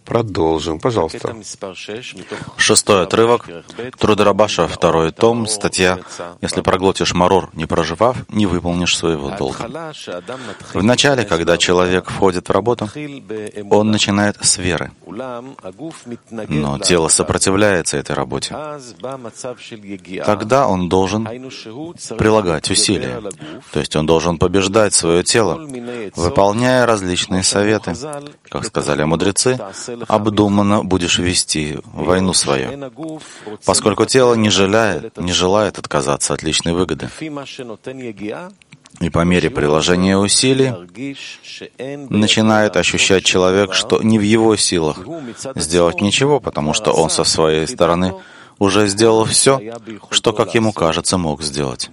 Продолжим, пожалуйста. 6-й отрывок, Труды Рабаша, 2-й том, статья «Если проглотишь марор, не проживав, не выполнишь своего долга». Вначале, когда человек входит в работу, он начинает с веры, но тело сопротивляется этой работе. Тогда он должен прилагать усилия, то есть он должен побеждать свое тело, выполняя различные советы. Как сказали мудрецы, обдуманно будешь вести войну свою, поскольку тело не желает отказаться от личной выгоды. И по мере приложения усилий начинает ощущать человек, что не в его силах сделать ничего, потому что он со своей стороны уже сделал все, что, как ему кажется, мог сделать.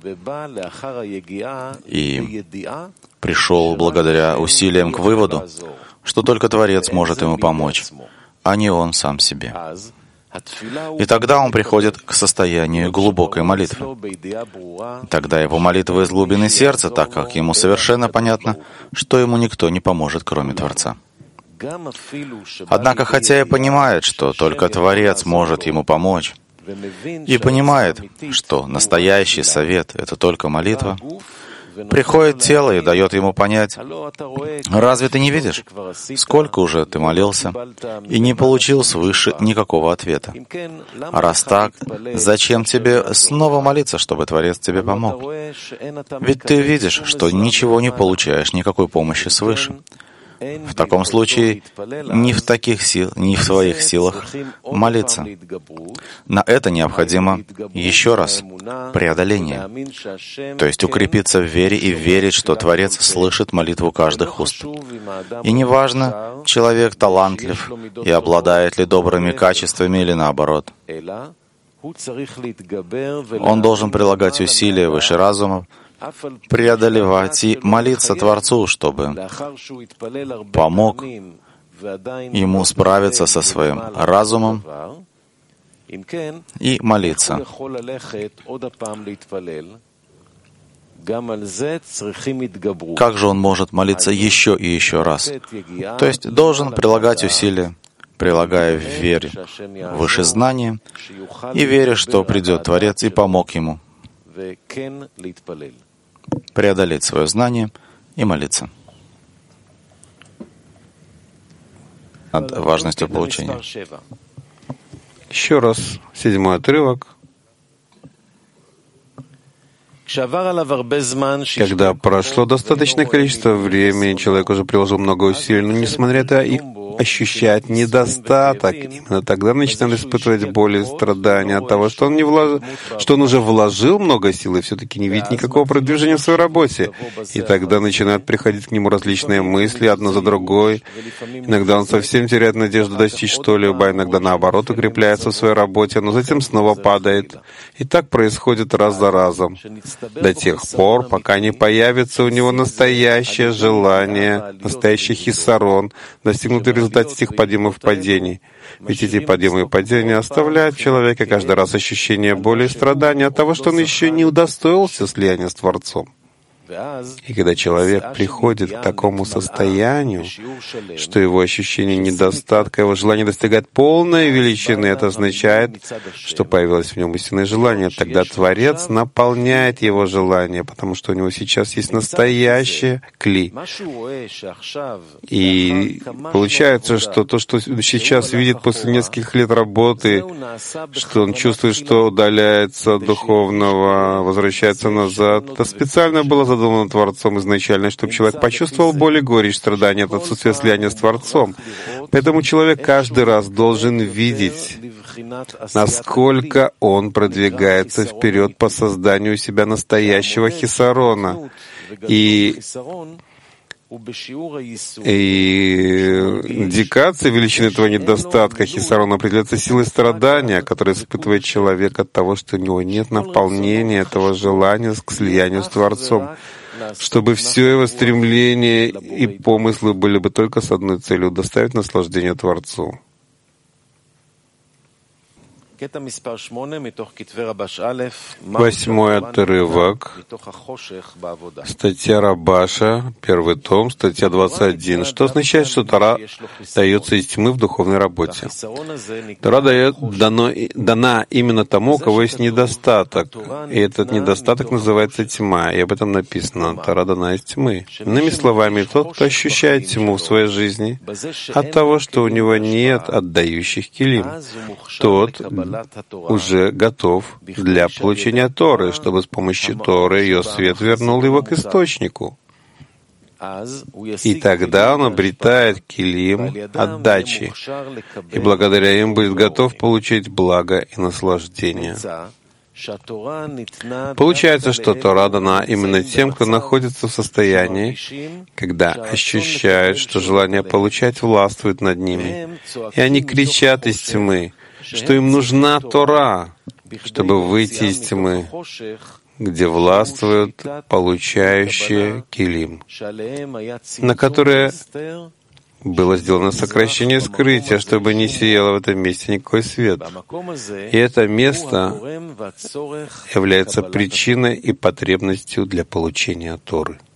И пришел благодаря усилиям к выводу, что только Творец может ему помочь, а не он сам себе. И тогда он приходит к состоянию глубокой молитвы. Тогда его молитва из глубины сердца, так как ему совершенно понятно, что ему никто не поможет, кроме Творца. Однако, хотя и понимает, что только Творец может ему помочь, и понимает, что настоящий совет — это только молитва, приходит тело и дает ему понять: разве ты не видишь, сколько уже ты молился и не получил свыше никакого ответа? А раз так, зачем тебе снова молиться, чтобы Творец тебе помог? Ведь ты видишь, что ничего не получаешь, никакой помощи свыше. В таком случае ни в твоих силах молиться. На это необходимо еще раз преодоление, то есть укрепиться в вере и верить, что Творец слышит молитву каждых уст. И неважно, человек талантлив и обладает ли добрыми качествами или наоборот. Он должен прилагать усилия выше разума, преодолевать и молиться Творцу, чтобы помог ему справиться со своим разумом и молиться. Как же он может молиться еще и еще раз? То есть должен прилагать усилия, прилагая в вере выше знания и веря, что придет Творец и помог ему преодолеть свое знание и молиться над важностью получения. Еще раз, 7-й отрывок. Когда прошло достаточное количество времени, человек уже приложил много усилий, но несмотря на это и ощущает недостаток, именно тогда начинает испытывать боль и страдания от того, что он уже вложил много сил и все-таки не видит никакого продвижения в своей работе. И тогда начинают приходить к нему различные мысли, одна за другой. Иногда он совсем теряет надежду достичь что-либо, иногда наоборот укрепляется в своей работе, но затем снова падает. И так происходит раз за разом, до тех пор, пока не появится у него настоящее желание, настоящий хиссарон, достигнутый в результате этих подъемов и падений. Ведь эти подъемы и падения оставляют в человеке каждый раз ощущение боли и страдания от того, что он еще не удостоился слияния с Творцом. И когда человек приходит к такому состоянию, что его ощущение недостатка, его желание достигает полной величины, это означает, что появилось в нем истинное желание. Тогда Творец наполняет его желание, потому что у него сейчас есть настоящее кли. И получается, что то, что он сейчас видит после нескольких лет работы, что он чувствует, что удаляется от духовного, возвращается назад, это специально было задумано Творцом изначально, чтобы человек почувствовал боль и горечь страдания от отсутствия слияния с Творцом. Поэтому человек каждый раз должен видеть, насколько он продвигается вперед по созданию у себя настоящего хиссарона. И индикация величины этого недостатка хиссарона определяется силой страдания, которое испытывает человек от того, что у него нет наполнения этого желания к слиянию с Творцом, чтобы все его стремления и помыслы были бы только с одной целью — доставить наслаждение Творцу. 8-й отрывок, статья Рабаша, 1 том, статья 21, что означает, что Тора дается из тьмы в духовной работе. Тора дана именно тому, у кого есть недостаток, и этот недостаток называется тьма, и об этом написано. Тора дана из тьмы. Иными словами, тот, кто ощущает тьму в своей жизни от того, что у него нет отдающих килим, тот уже готов для получения Торы, чтобы с помощью Торы ее свет вернул его к источнику. И тогда он обретает килим отдачи, и благодаря им будет готов получить благо и наслаждение. Получается, что Тора дана именно тем, кто находится в состоянии, когда ощущают, что желание получать властвует над ними, и они кричат из тьмы, что им нужна Тора, чтобы выйти из тьмы, где властвуют получающие килим, на которые было сделано сокращение скрытия, чтобы не сияло в этом месте никакой свет. И это место является причиной и потребностью для получения Торы.